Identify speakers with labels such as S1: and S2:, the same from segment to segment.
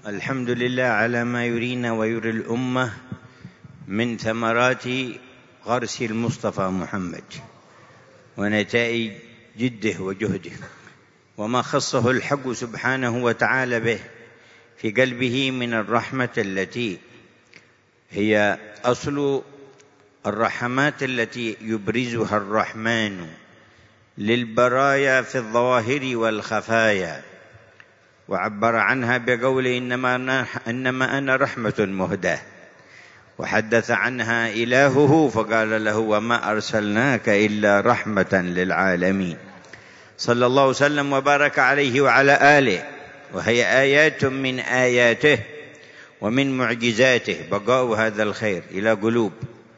S1: الحمد لله على ما يرينا ويري الأمة من ثمرات غرس المصطفى محمد ونتائج جده وجهده، وما خصه الحق سبحانه وتعالى به في قلبه من الرحمة التي هي أصل الرحمات التي يبرزها الرحمن للبرايا في الظواهر والخفايا، وعبر عنها بقوله إنما أنا رحمة مهداة، وحدث عنها إلهه فقال له وما أرسلناك إلا رحمة للعالمين. صلى الله وسلم وبارك عليه وعلى آله، وهي آيات من آياته ومن معجزاته بقاء هذا الخير إلى قلوب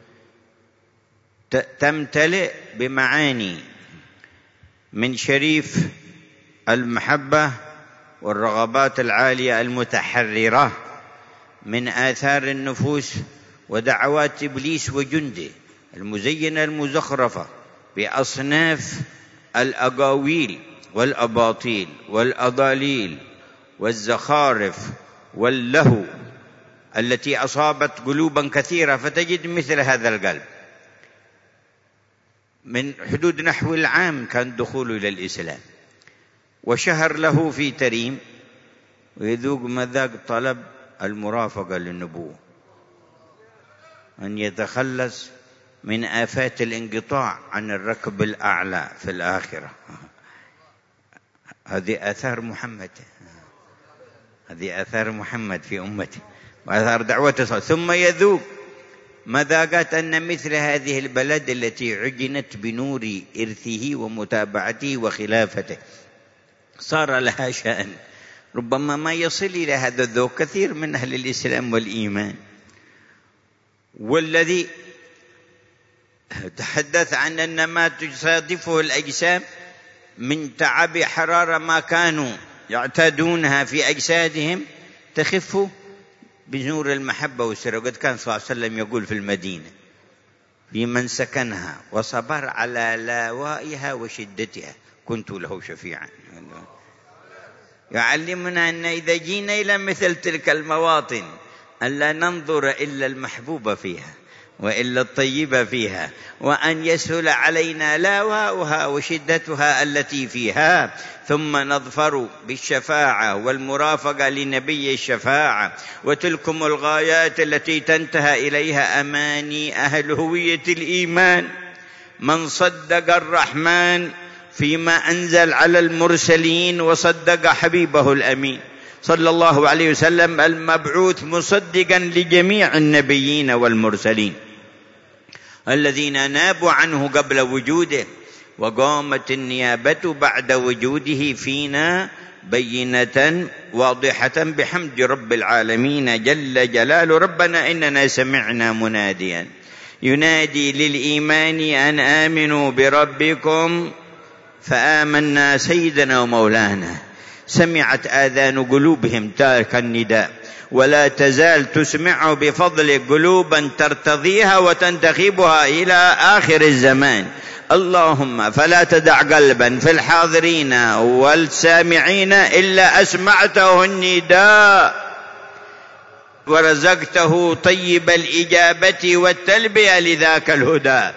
S1: تمتلئ بمعاني من شريف المحبة والرغبات العالية المتحررة من آثار النفوس ودعوات إبليس وجنده المزينة المزخرفة بأصناف الأقاويل والأباطيل والأضاليل والزخارف واللهو التي أصابت قلوبا كثيرة. فتجد مثل هذا القلب من حدود نحو العام كان دخوله إلى الإسلام، وشهر له في تريم ويذوق مذاق طلب المرافقة للنبوة، أن يتخلص من آفات الانقطاع عن الركب الأعلى في الآخرة. هذه آثار محمد، هذه آثار محمد في أمته وآثار دعوته. ثم يذوق مذاقات أن مثل هذه البلد التي عجنت بنور إرثه ومتابعته وخلافته صار لها شأن ربما ما يصل إلى هذا الذوق كثير من أهل الإسلام والإيمان. والذي تحدث عن أن ما تصادفه الأجسام من تعب حرارة ما كانوا يعتادونها في أجسادهم تخف بنور المحبة والسر. وقد كان صلى الله عليه وسلم يقول في المدينة في من سكنها وصبر على لاوائها وشدتها كنت له شفيعا. يعلمنا أن إذا جينا إلى مثل تلك المواطن أن لا ننظر إلا المحبوب فيها وإلا الطيب فيها، وأن يسهل علينا لاواؤها وشدتها التي فيها، ثم نظفر بالشفاعة والمرافقة لنبي الشفاعة وتلكم الغايات التي تنتهى إليها أماني أهل هوية الإيمان. من صدق الرحمن فيما أنزل على المرسلين وصدق حبيبه الأمين صلى الله عليه وسلم المبعوث مصدقا لجميع النبيين والمرسلين الذين نابوا عنه قبل وجوده، وقامت النيابة بعد وجوده فينا بينة واضحة بحمد رب العالمين جل جلاله. ربنا إننا سمعنا مناديا ينادي للإيمان أن آمنوا بربكم فآمنا سيدنا ومولانا. سمعت آذان قلوبهم تلك النداء ولا تزال تسمع بفضل قلوبا ترتضيها وتنتخبها إلى آخر الزمان. اللهم فلا تدع قلبا في الحاضرين والسامعين إلا أسمعته النداء ورزقته طيب الإجابة والتلبية لذاك الهدى.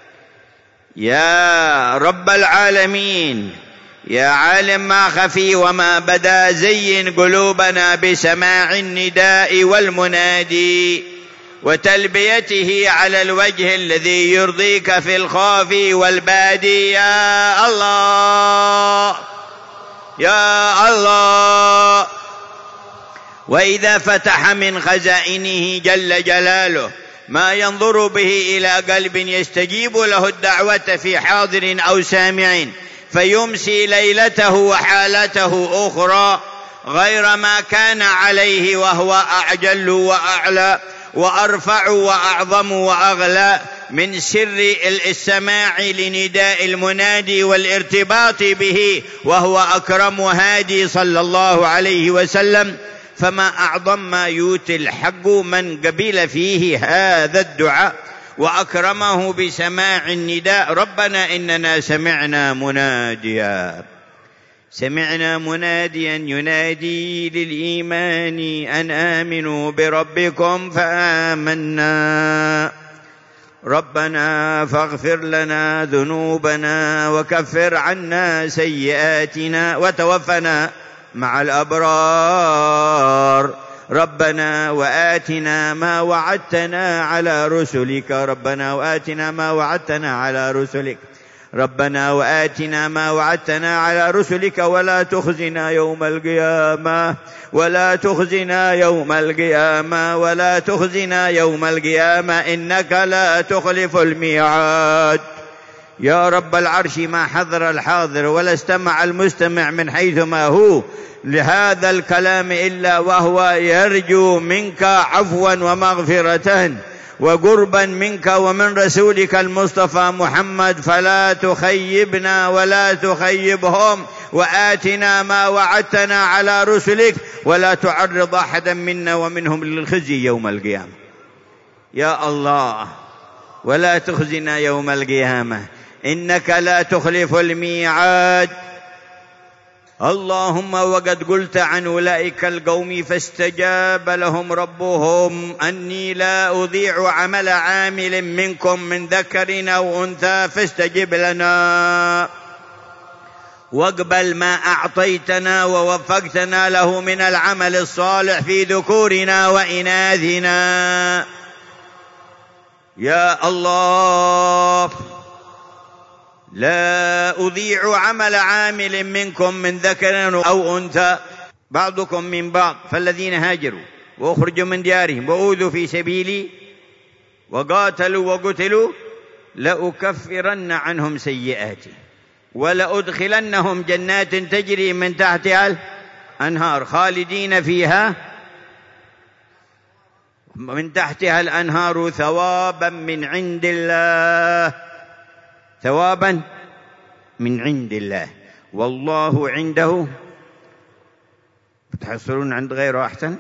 S1: يا رب العالمين يا عالم ما خفي وما بدا زين قلوبنا بسماع النداء والمنادي وتلبيته على الوجه الذي يرضيك في الخوف والبادي. يا الله يا الله. وإذا فتح من خزائنه جل جلاله ما ينظر به إلى قلب يستجيب له الدعوة في حاضر أو سامع فيمسي ليلته وحالته أخرى غير ما كان عليه، وهو أعجل وأعلى وأرفع وأعظم وأغلى من سر السماع لنداء المنادي والارتباط به، وهو أكرم وهادي صلى الله عليه وسلم. فما أعظم ما يؤتي الحق من قبل فيه هذا الدعاء وأكرمه بسماع النداء. ربنا إننا سمعنا مناديا سمعنا مناديا ينادي للإيمان أن آمنوا بربكم فآمنا ربنا فاغفر لنا ذنوبنا وكفر عنا سيئاتنا وتوفنا مع الأبرار ربنا وآتنا ما وعدتنا على رسلك ربنا وآتنا ما وعدتنا على رسلك ربنا وآتنا ما وعدتنا على رسلك ولا تخزنا يوم القيامة ولا تخزنا يوم القيامة ولا تخزنا يوم القيامة إنك لا تخلف الميعاد. يا رب العرش ما حضر الحاضر ولا استمع المستمع من حيث ما هو لهذا الكلام إلا وهو يرجو منك عفوا ومغفرة وقربا منك ومن رسولك المصطفى محمد، فلا تخيبنا ولا تخيبهم، وآتنا ما وعدتنا على رسلك ولا تعرض أحدا منا ومنهم للخزي يوم القيامة. يا الله ولا تخزنا يوم القيامة إنك لا تخلف الميعاد. اللهم وقد قلت عن أولئك القوم فاستجاب لهم ربهم أني لا أضيع عمل عامل منكم من ذكر أو أنثى فاستجب لنا واقبل ما أعطيتنا ووفقتنا له من العمل الصالح في ذكورنا وإناثنا. يا الله لا أضيع عمل عامل منكم من ذكر أو أنثى بعضكم من بعض، فالذين هاجروا وأخرجوا من ديارهم وأوذوا في سبيلي وقاتلوا وقتلوا لأكفرن عنهم سيئاتهم ولأدخلنهم جنات تجري من تحتها الأنهار خالدين فيها من تحتها الأنهار ثوابا من عند الله، ثوابا من عند الله، والله عنده تحصلون عند غيره أحسن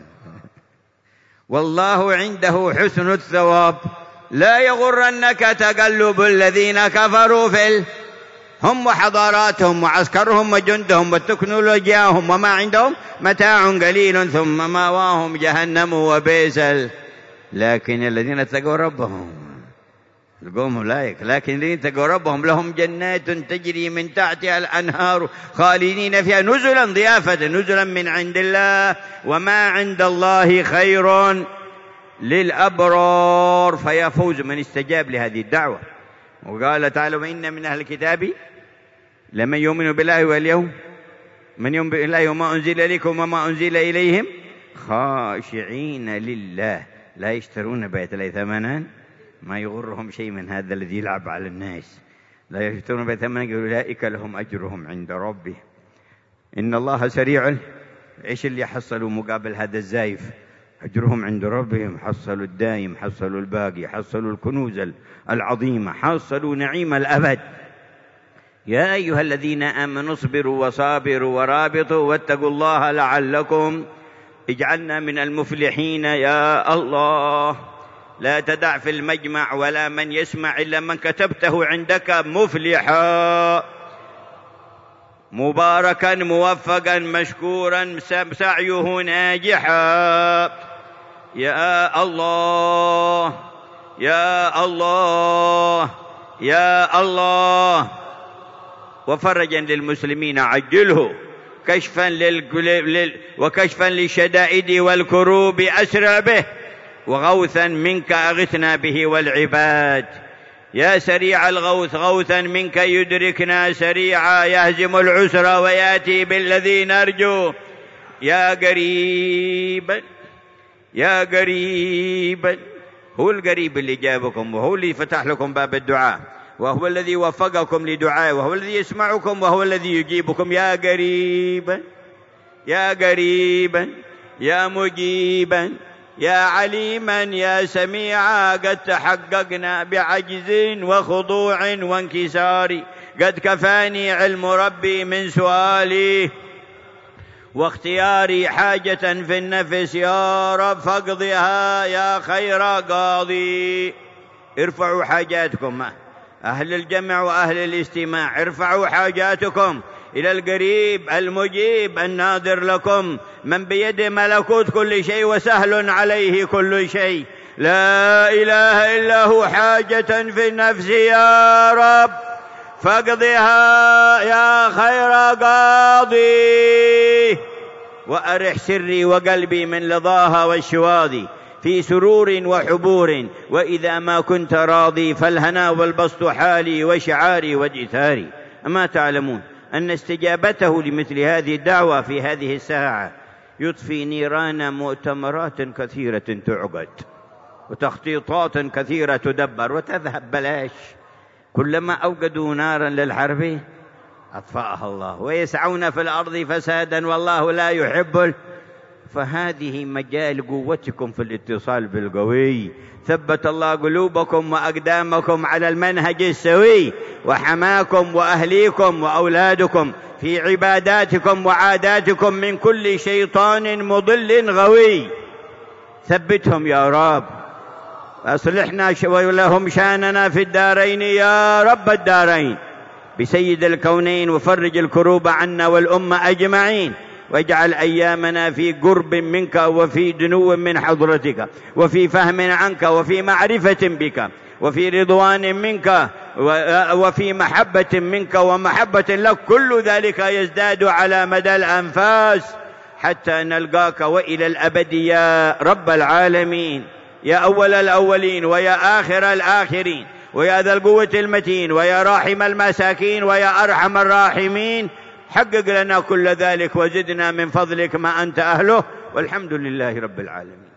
S1: والله عنده حسن الثواب. لا يغرنك تقلب الذين كفروا هم وحضاراتهم وعسكرهم وجندهم وتكنولوجياهم وما عندهم متاع قليل ثم مأواهم جهنم وبئس. لكن الذين اتقوا ربهم القوم أولئك، لكن الذين اتقوا ربهم لهم جنات تجري من تحتها الأنهار خالدين فيها نزلا ضيافة نزلا من عند الله، وما عند الله خير للأبرار. فيفوز من استجاب لهذه الدعوة. وقال تعالى وإن من أهل الكتاب لمن يؤمن بالله واليوم من يؤمن بالله وما أنزل إليكم وما أنزل إليهم خاشعين لله لا يشترون بآيات الله ثمنا ما يغرهم شيء من هذا الذي يلعب على الناس لا يشترون بآيات ثمنا أولئك لهم أجرهم عند ربهم إن الله سريع. إيش اللي حصلوا مقابل هذا الزايف؟ أجرهم عند ربهم، حصلوا الدائم، حصلوا الباقي، حصلوا الكنوز العظيمة، حصلوا نعيم الأبد. يا أيها الذين آمنوا اصبروا وصابروا ورابطوا واتقوا الله لعلكم اجعلنا من المفلحين. يا الله لا تدع في المجمع ولا من يسمع إلا من كتبته عندك مفلحا مباركا موفقا مشكورا سعيه ناجحا. يا الله يا الله يا الله وفرجا للمسلمين عجله وكشفا للشدائد والكروب أسرع به وغوثا منك أغثنا به والعباد. يا سريع الغوث غوثا منك يدركنا سريعا يهزم العسر ويأتي بالذي نرجو. يا قريبا يا قريبا هو القريب اللي جابكم وهو اللي فتح لكم باب الدعاء وهو الذي وفقكم لدعائه وهو الذي يسمعكم وهو الذي يجيبكم. يا قريبا يا قريبا يا مجيبا يا عليما يا سميعا قد تحققنا بعجز وخضوع وانكسار قد كفاني علم ربي من سؤالي واختياري حاجة في النفس يا رب فاقضها يا خير قاضي. ارفعوا حاجاتكم أهل الجمع وأهل الاستماع، ارفعوا حاجاتكم إلى القريب المجيب الناظر لكم، من بيده ملكوت كل شيء وسهل عليه كل شيء، لا إله إلا هو. حاجة في النفس يا رب فاقضها يا خير قاضي، وأرح سري وقلبي من لظاها والشواذ، في سرور وحبور، وإذا ما كنت راضي فالهنا والبسط حالي وشعاري واجثاري. أما تعلمون أن استجابته لمثل هذه الدعوة في هذه الساعة يطفي نيران مؤتمرات كثيرة تعقد وتخطيطات كثيرة تدبر وتذهب بلاش. كلما أوقدوا نارا للحرب أطفأها الله، ويسعون في الأرض فسادا والله لا يحب. فهذه مجال قوتكم في الاتصال بالقوي. ثبت الله قلوبكم وأقدامكم على المنهج السوي، وحماكم وأهليكم وأولادكم في عباداتكم وعاداتكم من كل شيطان مضل غوي. ثبتهم يا رب، أصلحنا ولهم شاننا في الدارين يا رب الدارين بسيد الكونين، وفرج الكروب عنا والأمة أجمعين، واجعل أيامنا في قرب منك وفي دنو من حضرتك وفي فهم عنك وفي معرفة بك وفي رضوان منك وفي محبة منك ومحبة لك. كل ذلك يزداد على مدى الأنفاس حتى نلقاك وإلى الأبد يا رب العالمين، يا أول الأولين ويا آخر الآخرين ويا ذا القوة المتين ويا راحم المساكين ويا أرحم الراحمين. حقق لنا كل ذلك وزدنا من فضلك ما أنت أهله، والحمد لله رب العالمين.